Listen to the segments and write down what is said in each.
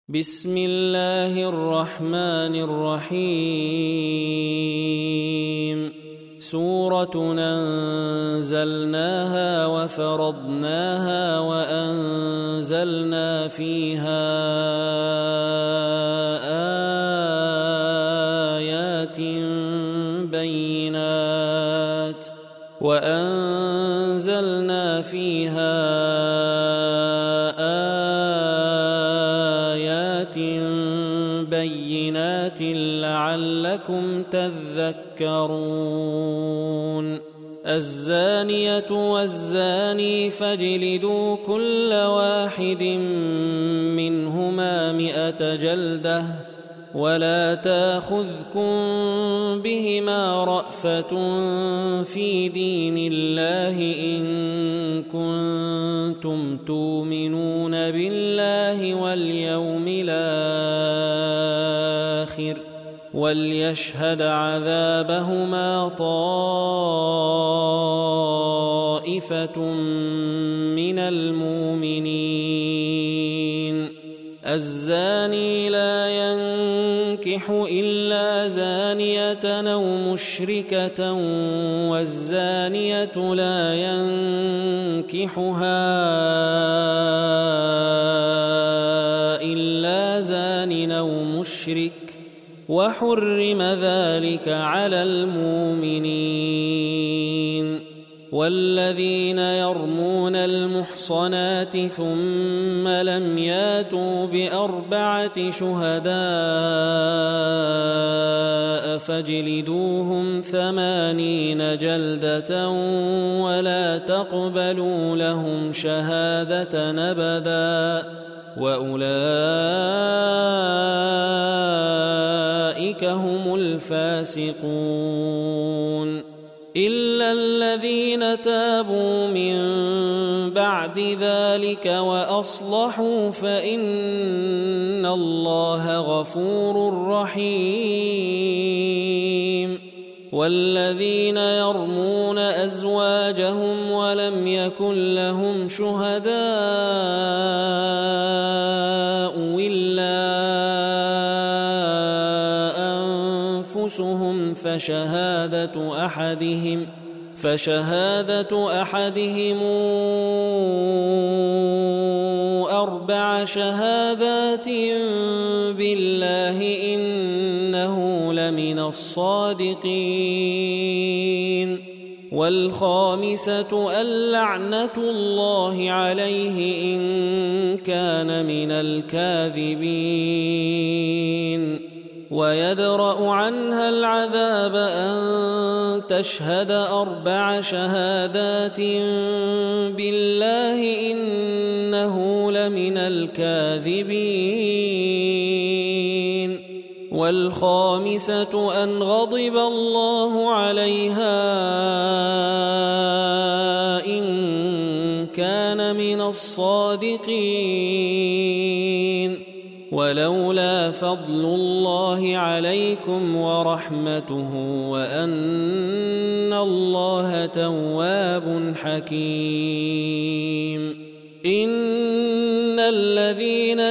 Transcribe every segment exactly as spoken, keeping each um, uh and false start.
بسم الله الرحمن الرحيم سورة أنزلناها وفرضناها وأنزلنا فيها آيات بينات وأنزلنا فيها آيات بينات لعلكم تذكرون الزانية والزاني فاجلدوا كل واحد منهما مئة جلدة ولا تأخذكم بهما رأفة في دين الله إن كنتم تؤمنون بالله واليوم الآخر وليشهد عذابهما طائفة من المؤمنين الزاني لا ينكح إلا زانية أو مشركة والزانية لا ينكحها إلا زان أو مشرك وحرم ذلك على المؤمنين والذين يرمون المحصنات ثم لم ياتوا بأربعة شهداء فاجلدوهم ثمانين جلدة ولا تقبلوا لهم شهادة أبدا وأولئك هم الفاسقون إلا الذين تابوا من بعد ذلك وأصلحوا فإن الله غفور رحيم والذين يرمون أزواجهم ولم يكن لهم شهداء إلا أنفسهم فشهادة أحدهم فشهادة أحدهم أربع شهادات بالله إنه لمن الصادقين والخامسة اللعنة الله عليه إن كان من الكاذبين ويدرأ عنها العذاب أن تشهد أربع شهادات بالله إنه لمن الكاذبين والخامسة أن غضب الله عليها إن كان من الصادقين ولولا فضل الله عليكم ورحمته وأن الله تواب حكيم إن الذين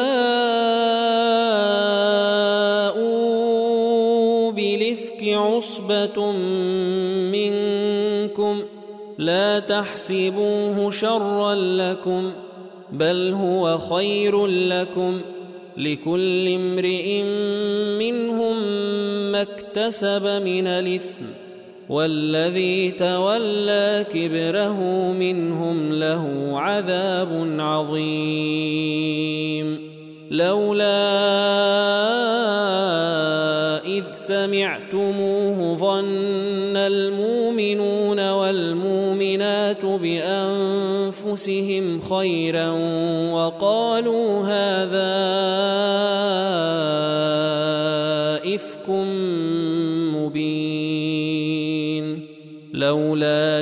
جاءوا بالإفك عصبة منكم لا تحسبوه شرا لكم بل هو خير لكم لكل امرئ منهم ما اكتسب من الإثم والذي تولى كبره منهم له عذاب عظيم لولا إذ سمعتموه ظن المؤمنون والمؤمنات بأنفسهم خيرا وقالوا هذا إفك مبين لولا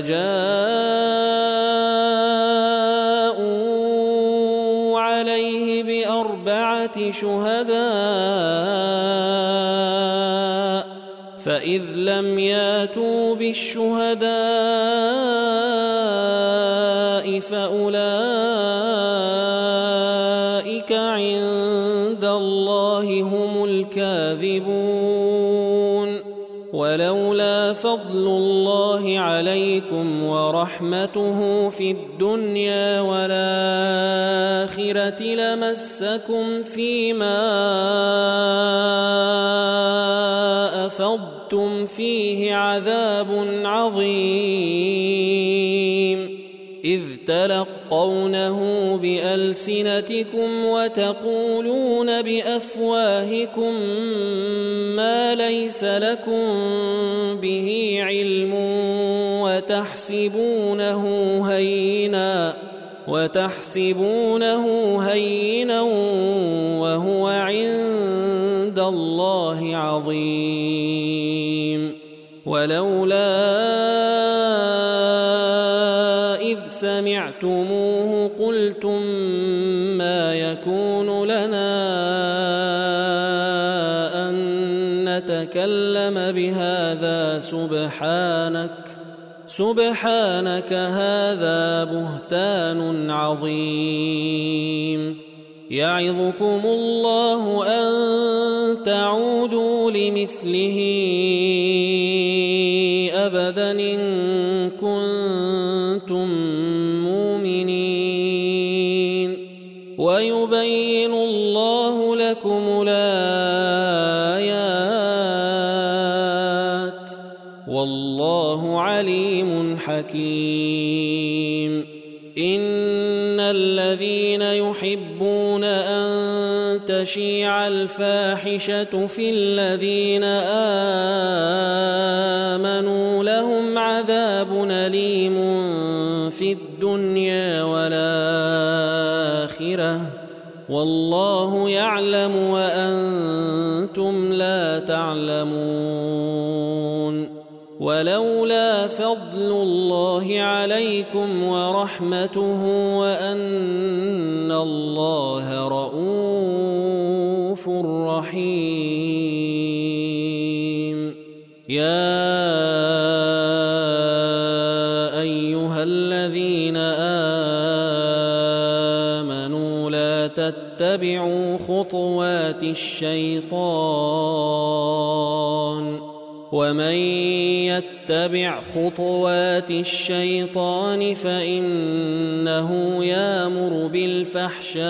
جاءوا عليه بأربعة شهداء فإذ لم ياتوا بالشهداء فأولئك أولئك عند الله هم الكاذبون ولولا فضل الله عليكم ورحمته في الدنيا والآخرة لمسكم فيما أفضتم فيه عذاب عظيم إذ تلقونه بألسنتكم وتقولون بأفواهكم ما ليس لكم به علم وتحسبونه هينا وتحسبونه هينا وهو عند الله عظيم ولولا إذ سمعتموه قلتم ما يكون لنا أن نتكلم بهذا سبحانك سبحانك هذا بهتان عظيم يعظكم الله أن تعودوا لمثله أبدا إن كنتم مؤمنين ويبين الله لكم الآيات والله عليم حكيم إن الذين يحبون أن تشيع الفاحشة في الذين آمنوا لهم عذاب أليم في الدنيا والآخرة والله يعلم وأنتم لا تعلمون ولولا فضل الله عليكم ورحمته وأن الله رؤوف رحيم يا أيها الذين آمنوا لا تتبعوا خطوات الشيطان ومن يتبع خطوات الشيطان فإنه يأمر بالفحشاء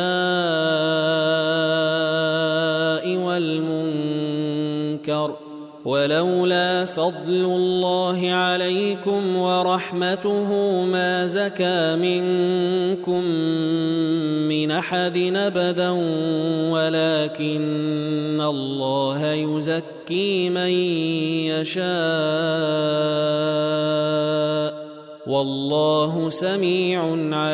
والمنكر ولولا فضل الله عليكم ورحمته ما زكى منكم من أحد أبدا ولكن الله يزكي من يشاء والله سميع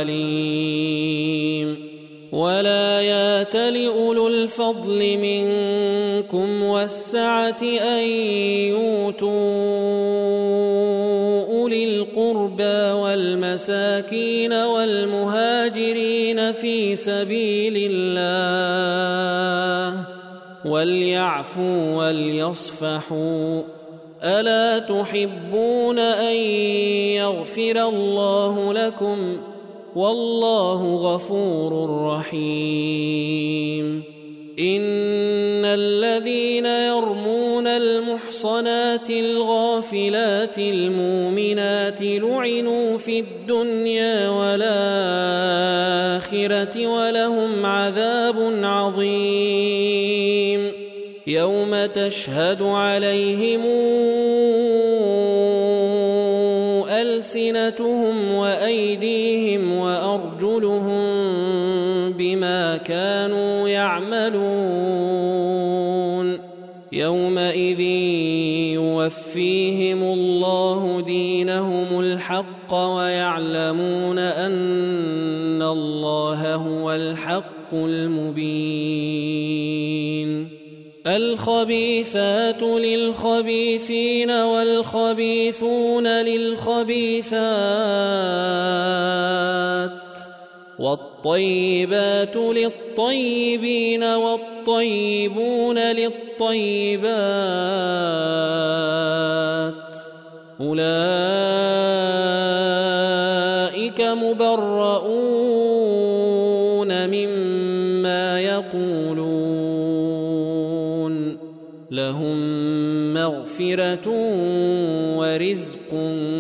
عليم ولا يأتل أولو الفضل منكم والسعة أن يؤتوا أولي القربى والمساكين والمهاجرين في سبيل الله وليعفوا وليصفحوا ألا تحبون أن يغفر الله لكم والله غفور رحيم إن الذين يرمون المحصنات الغافلات المؤمنات لعنوا في الدنيا والآخرة ولهم عذاب عظيم يوم تشهد عليهم ألسنتهم وأيديهم وأرجلهم بما كانوا يعملون يومئذ يوفيهم الله دينهم الحق ويعلمون أن الله هو الحق المبين الخبيثات للخبيثين والخبيثون للخبيثات والطيبات للطيبين والطيبون للطيبات أولئك مبرؤون مما يقولون لهم مغفرة ورزق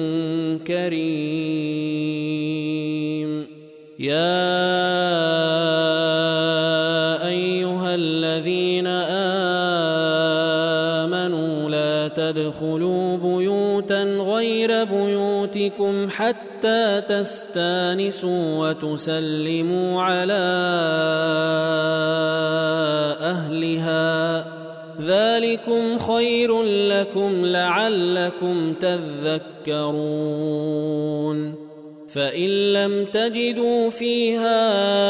كريم. يا أيها الذين آمنوا لا تدخلوا بيوتا غير بيوتكم حتى تستانسوا وتسلموا على أهلها ذلكم خير لكم لعلكم تذكرون. فإن لم تجدوا فيها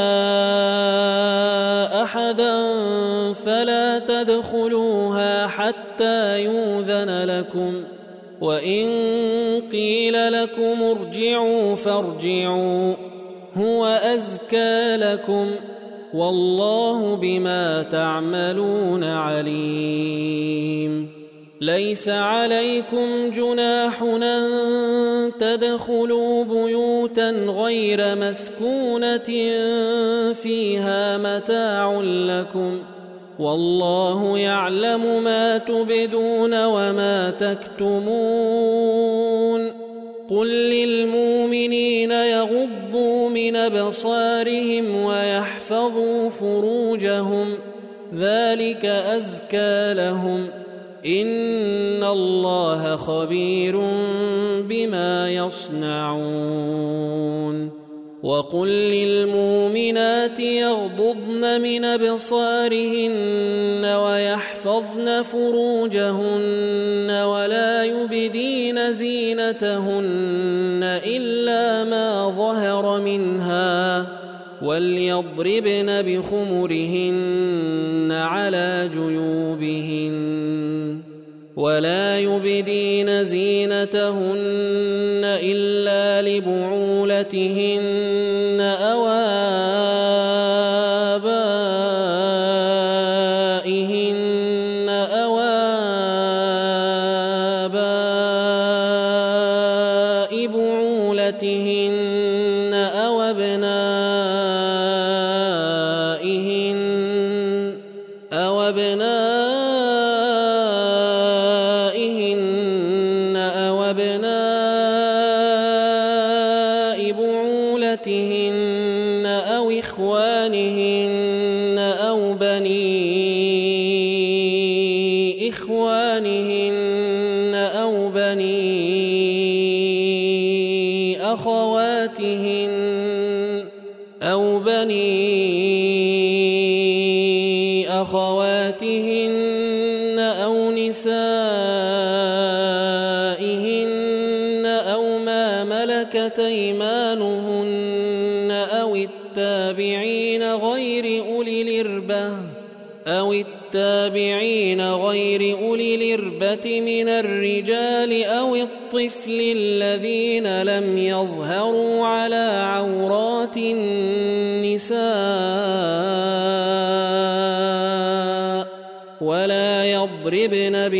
أحدا فلا تدخلوها حتى يؤذن لكم، وإن قيل لكم ارجعوا فارجعوا هو أزكى لكم والله بما تعملون عليم. ليس عليكم جناح أن تدخلوا بيوتا غير مسكونة فيها متاع لكم والله يعلم ما تبدون وما تكتمون. قل للمؤمنين يغضوا من أبصارهم ويحفظوا فروجهم ذلك أزكى لهم إن الله خبير بما يصنعون. وقل للمؤمنات يغضضن من أبصارهن ويحفظن فروجهن ولا يبدين زينتهن إلا ما ظهر منها وليضربن بخمرهن على جيوبهن ولا يبدين زينتهن إلا لبعولتهن أو آبائهن أو آباء بعولتهن أو أبنائهن أو أبنائهن أو أبناء بعولتهن أو إخوانهن أو بني إخوانهن أو بني أخواتهن أو بني أخواتهن أو نسائهن أو ما ملكت أيمانهن أو التابعين غير أولي الإربة أو التابعين غير أولي الإربة من الرجال أو الطفل الذين لم يظهروا على عورات النساء ولا يضربن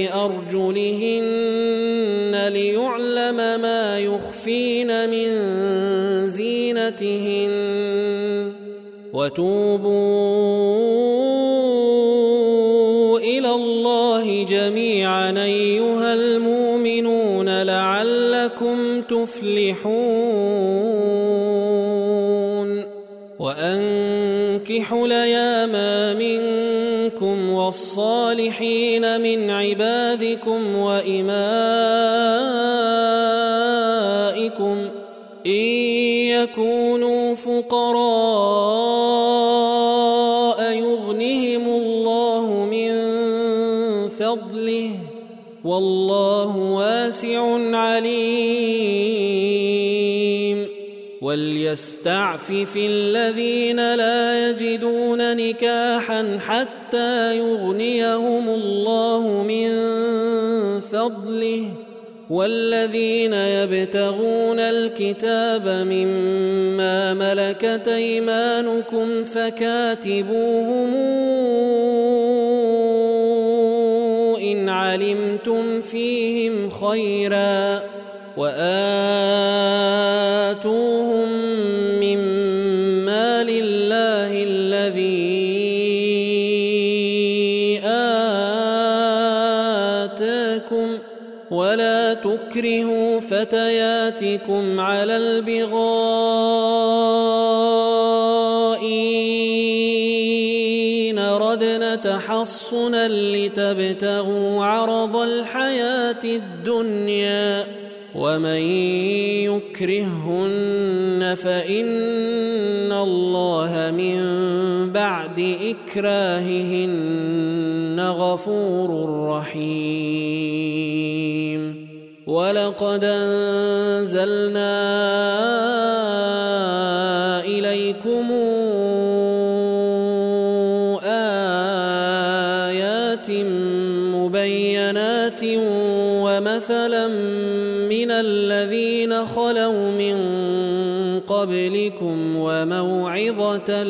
بأرجلهن ليعلم ما يخفين من زينتهن وتوبوا إلى الله جميعا أيها المؤمنون لعلكم تفلحون. وأنكحوا الأيام منكم والصالحين من عبادكم وإمائكم إن يكونوا فقراء يغنهم الله من فضله والله واسع عليم. وليستعفف الذين لا يجدون نكاحا حتى يغنيهم الله من فضله والذين يبتغون الكتاب مما ملكت أيمانكم فكاتبوهم إن علمتم فيهم خيرا وآتوهم مما لله الذي ولا تكرهوا فتياتكم على البغاء إن أردنا تحصنا لتبتغوا عرض الحياة الدنيا ومن يكرههن فإن الله من بعد إكراههن غفور رحيم. ولقد أنزلنا إليكم آيات مبينات ومثلا من الذين خلوا من قبلكم وموعظة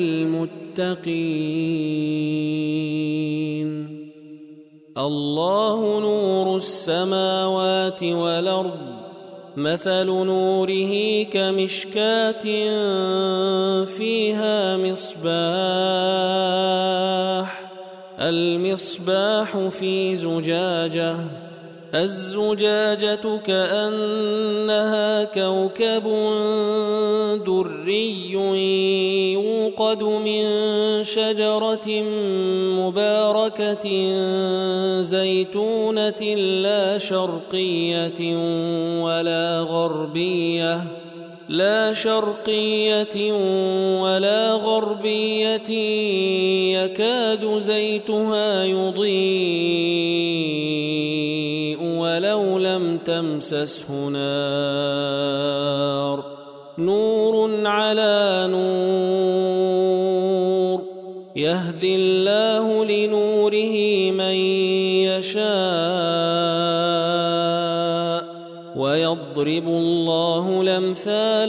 للمتقين. الله نور السماوات والأرض مثل نوره كمشكاة فيها مصباح المصباح في زجاجة الزجاجة كأنها كوكب دري يوقد من شجرة مباركة زيتونة لا شرقية ولا غربية لا شرقية ولا غربية يكاد زيتها يضيء ولو لم تمسسه نار نور على نور يهدي الله لنوره من يشاء ويضرب الله الأمثال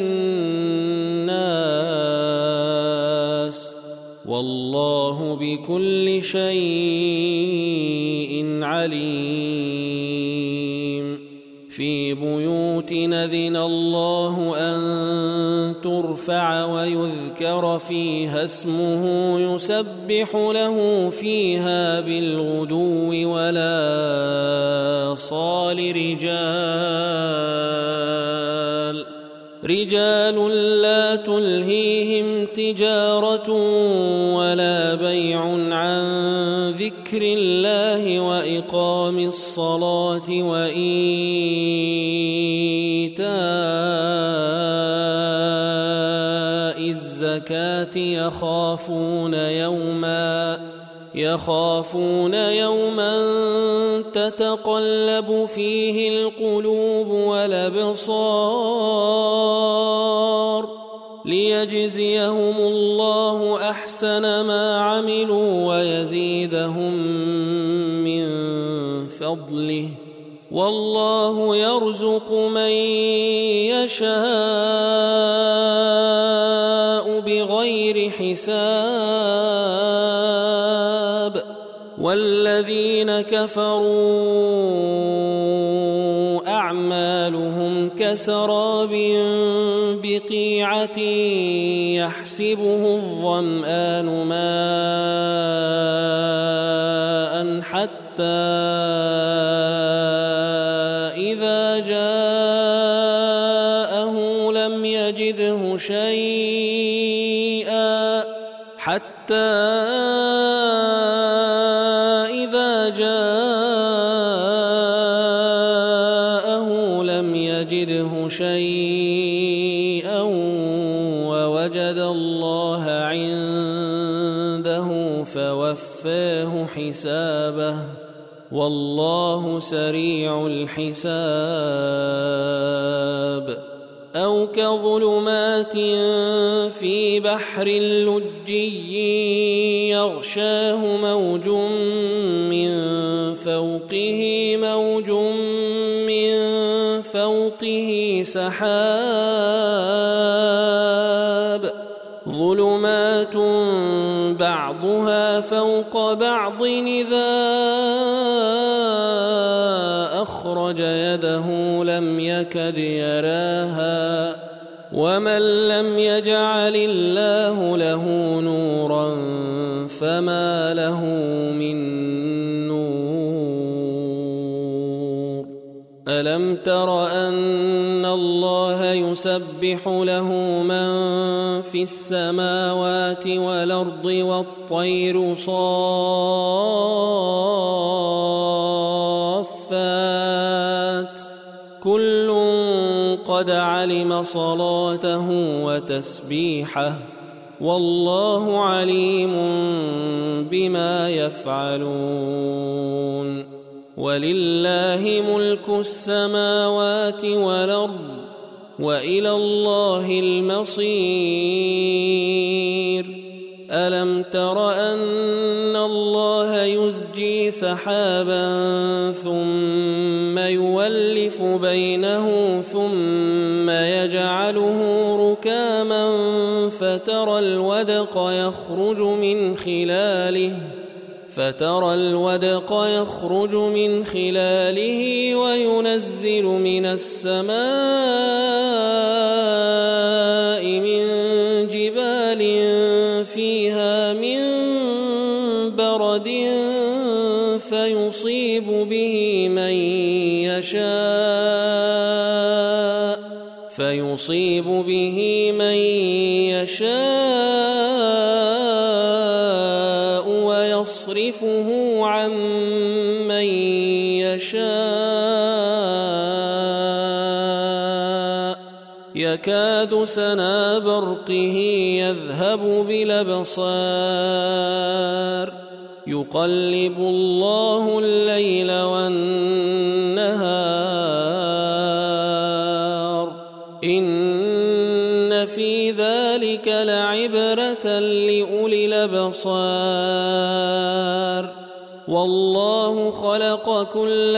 للناس والله بكل شيء عليم. في بيوت أذن الله أن ترفع ويذكر فيها اسمه يسبح له فيها بالغدو ولا صال رجال رجال لا تلهيهم تجارة ولا بيع عن ذكر الله وإقام الصلاة وإيتاء الزكاة يخافون يوما يخافون يوما تتقلب فيه القلوب والأبصار ليجزيهم الله أحسن ما عملوا ويزيدهم من فضله والله يرزق من يشاء بغير حساب. والذين كفروا أعمالهم كسراب بقيعة يحسبه الظمآن ماء حتى إذا جاءه لم يجده شيئا حتى إذا جاءه لم يجده شيئا ووجد الله عنده فوفاه حسابه والله سريع الحساب. أو كظلمات في بحر لجي يغشاه موج من فوقه موج من فوقه سحاب ظلمات بعضها فوق بعض إذا أخرج يده لم يكد يراها ومن لم يجعل الله له نورا فما له من نور. ألم تر أن الله يسبح له من في السماوات والأرض والطير صافات كل قد علم صلاته وتسبيحه والله عليم بما يفعلون ولله ملك السماوات والأرض وإلى الله المصير ألم تر أن الله يزجي سحابا ثم يولف بينه ثم يجعله ركاما فترى الودق يخرج من خلاله فترى الودق يخرج من خلاله وينزل من السماء من جبال فيها من برد فيصيب به من يشاء فيصيب به من يشاء ويصرفه عن من يشاء يكاد سنا برقه يذهب بالأبصار يقلب الله الليل والنهار إن في ذلك لعبرة لأولي الأبصار والله خلق كل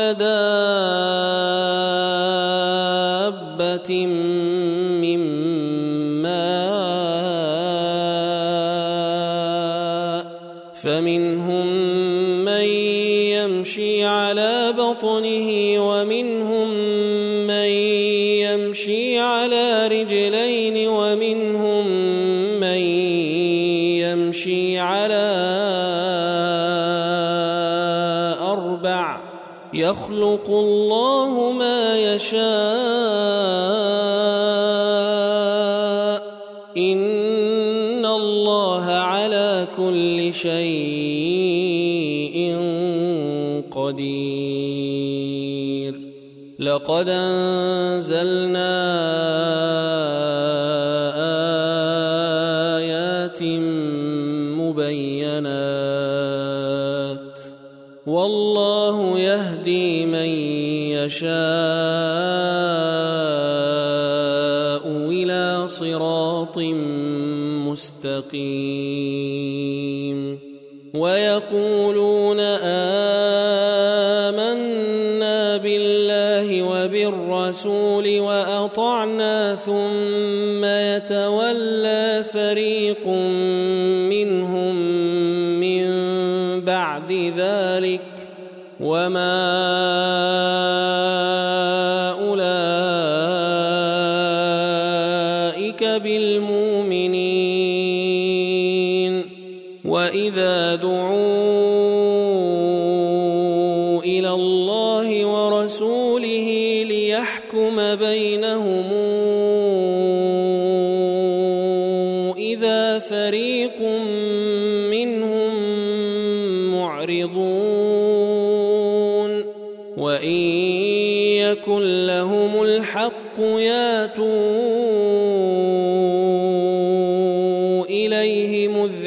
دابة من ماء فمنهم من يمشي على بطنه ومنهم من يمشي على رجلين ومنهم من يمشي على أربع يخلق الله ما يشاء إن الله على كل شيء قدير لقد أنزلنا آيات مبينات والله يهدي من يشاء إلى صراط مستقيم ويقولون آمنا بالله وبالرسول وأطعنا ثم يتولى فريق منهم من بعد ذلك وما أولئك بالمؤمنين وإذا دعوا إلى الله ورسوله ليحكم بينهم إذا فريق منهم معرضون وإن يكن لهم الحق ياتوا إليه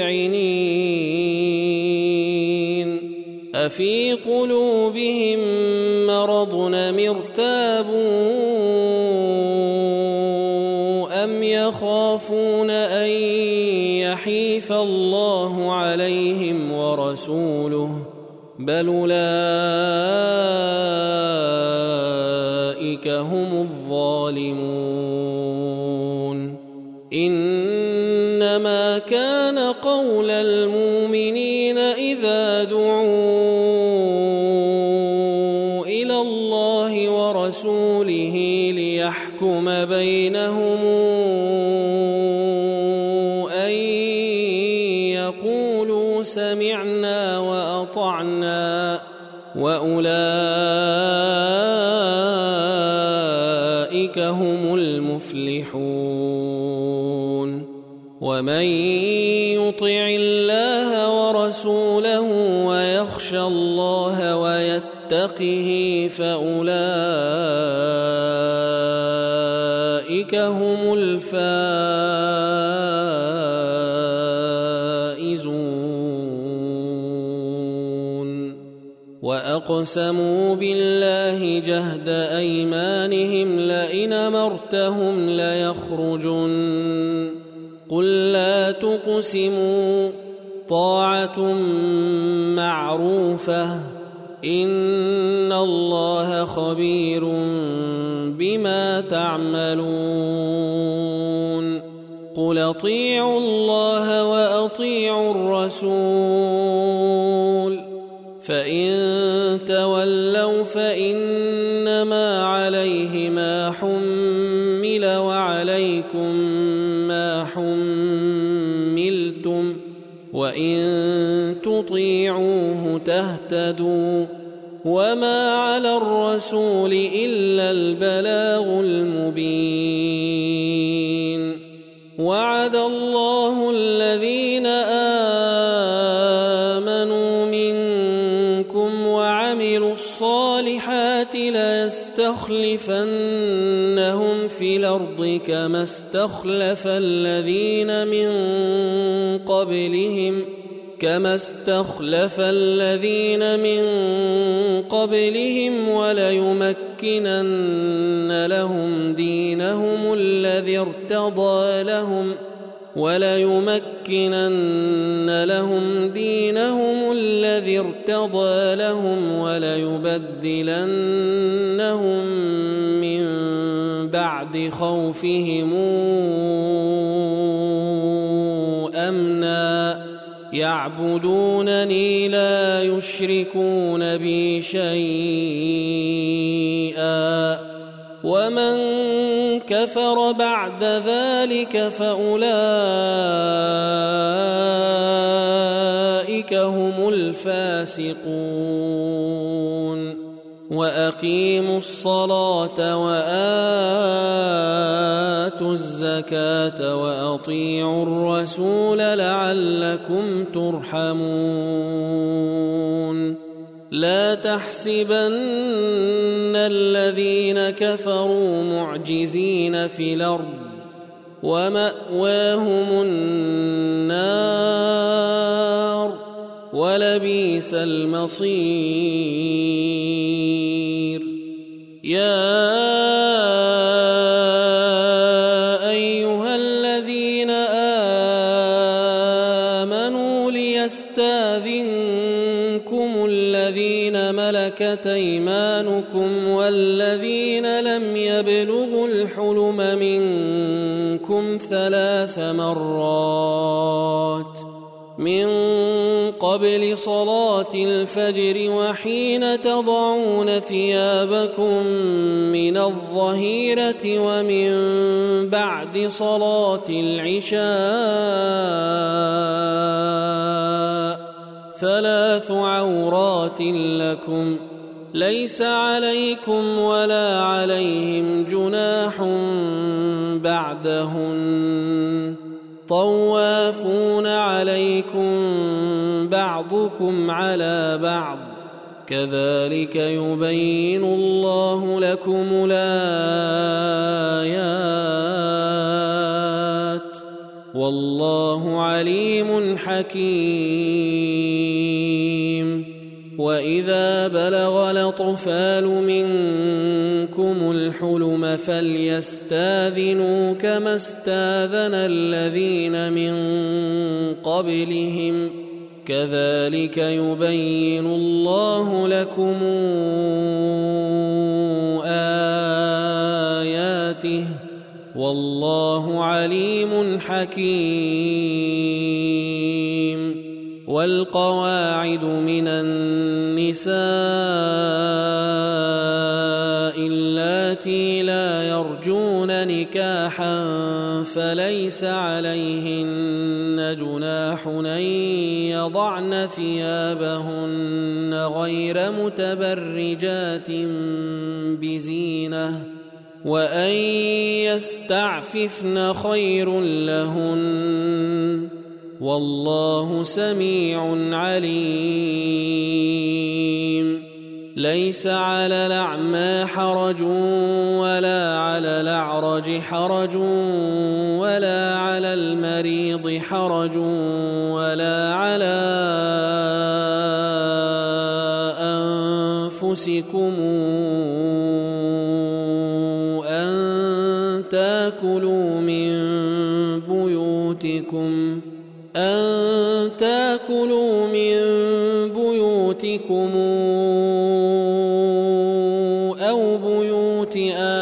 مذعنين أفي قلوبهم مرض أم ارتابوا أم يخافون أن يحيف الله عليهم ورسوله بل أولئك هم الظالمون إنما كان قول المؤمنين إذا دعوا إلى الله ورسوله ليحكم بينهم أن يقولوا سمعنا وأطعنا وأولئك أولئك هم المفلحون ومن يطع الله ورسوله ويخشى الله ويتقه فأولئك هم الفائزون وأقسموا بالله جهد أيمانهم لئن أمرتهم ليخرجن قل لا تقسموا طاعة معروفة إن الله خبير بما تعملون قل أطيعوا الله وأطيعوا الرسول فإن تولوا فإنما عليه ما حمل وعليكم ما حملتم وإن تطيعوه تهتدوا وما على الرسول إلا البلاغ المبين وعد الله الذين آمنوا منكم وعملوا الصالحات ليستخلفنهم في الأرض كما استخلف الذين من قبلهم كما استخلف الذين من قبلهم وليمكنن لهم دينهم الذي ارتضى لهم وليمكنن لهم دينهم الذي ارتضى لهم وليبدلنهم من بعد خوفهم أمنا يعبدونني لا يشركون بي شيئا ومن كفر بعد ذلك فأولئك هم الفاسقون وأقيموا الصلاة وآتوا الزكاة وأطيعوا الرسول لعلكم ترحمون لا تحسبن الذين كفروا معجزين في الأرض ومأواهم النار ولبئس المصير يا أيها الذين آمنوا ليستاذنكم الذين ملكت أيمانكم والذين لم يبلغوا الحلم منكم ثلاث مرات من قبل صلاة الفجر وحين تضعون ثيابكم من الظهيرة ومن بعد صلاة العشاء ثلاث عورات لكم ليس عليكم ولا عليهم جناح بعدهن طوافون عليكم بعضكم على بعض كذلك يبين الله لكم الآيات والله عليم حكيم وإذا بلغ الأطفال منكم الحلم فليستاذنوا كما استاذن الذين من قبلهم كذلك يبين الله لكم آياته والله عليم حكيم والقواعد من النساء اللاتي لا يرجون نكاحا فليس عليهن جناح أن يضعن ثيابهن غير متبرجات بزينة وأن يستعففن خير لهن والله سميع عليم ليس على الأعمى حرج ولا على الأعرج حرج ولا على المريض حرج ولا على أنفسكم أن تأكلوا من بيوتكم أن تأكلوا من بيوتكم أو بيوت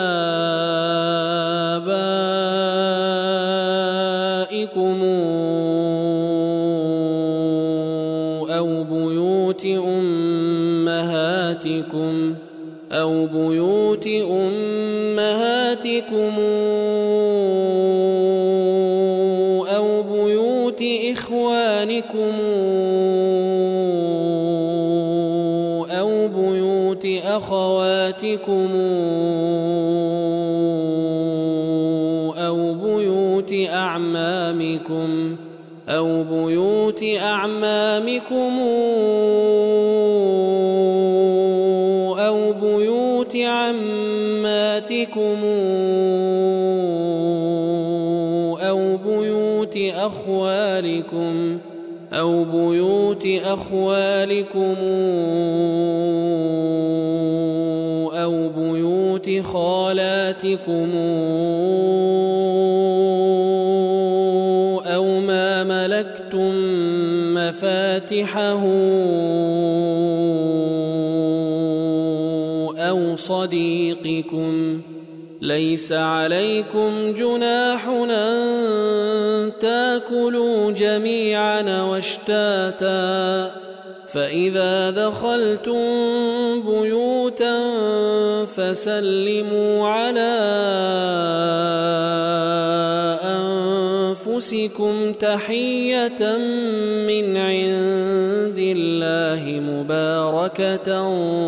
آبائكم أو بيوت أمهاتكم أو بيوت أمهاتكم أو بيوت إخوانكم أو بيوت أخواتكم أو بيوت أعمامكم أو بيوت أعمامكم أو بيوت عماتكم أو بيوت أخوالكم أو بيوت أخوالكم أو بيوت خالاتكم أو ما ملكتم مفاتحه أو صديقكم ليس عليكم جناح أن تأكلوا جميعا واشتاتا فإذا دخلتم بيوتا فسلموا على أنفسكم تحية من عند الله مباركة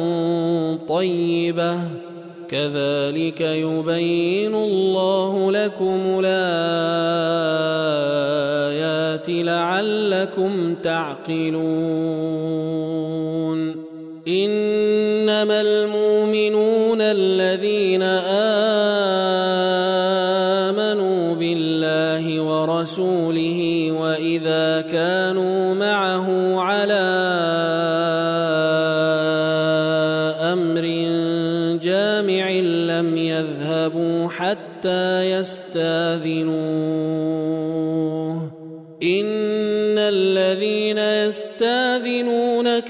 طيبة كذلك يبين الله لكم الآيات لعلكم تعقلون إنما المؤمنون الذين آمنوا بالله ورسوله وإذا كانوا معه على أمر جامع لم يذهبوا حتى يستاذنوه إن الذين يستاذنونك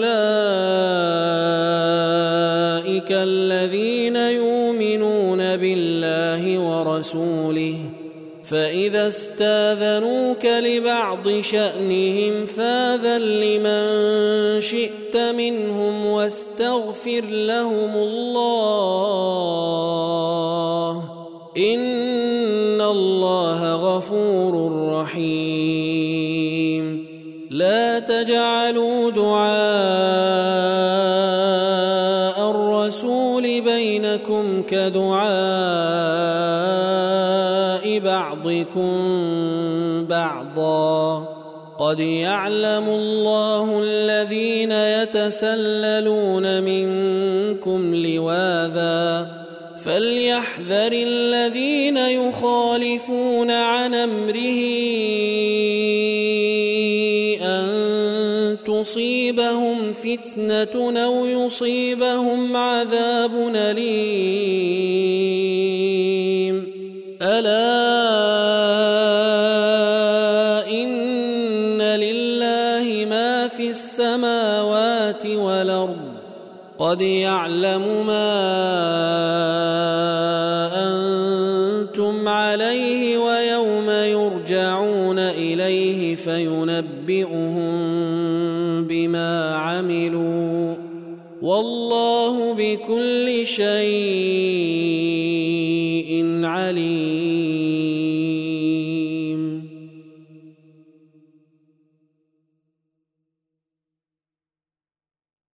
أولئك الذين يؤمنون بالله ورسوله فإذا استاذنوك لبعض شأنهم فاذن لمن شئت منهم واستغفر لهم الله إن الله غفور رحيم لا تجعلوا دعاء الرسول بينكم كدعاء بعضكم بعضا قد يعلم الله الذين يتسللون منكم لواذا فليحذر الذين يخالفون عن أمره أن تصيبهم فتنة أو يصيبهم عذاب أليم ألا إن لله ما في السماوات والأرض قد يعلم ما أنتم عليه ويوم يرجعون إليه فينبئهم بما عملوا والله بكل شيء